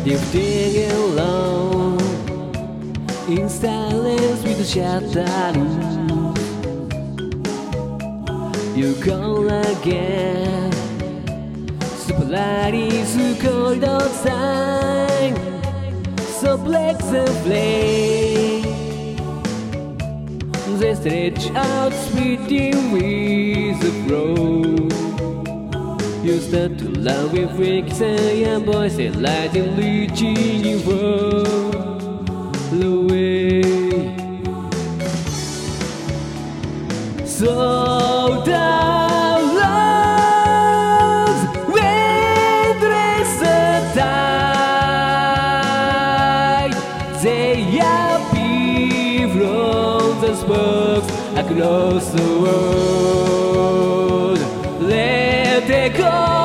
Drifting alone in silence with the shadows. You call again. Spotlight is cold outside, so black the flame. They stretch out, splitting with the road. You start to love with freaks and young boys and lightning reaching you far away. So down loves when dress the tide. They appear from the spokes across the world. Let it go.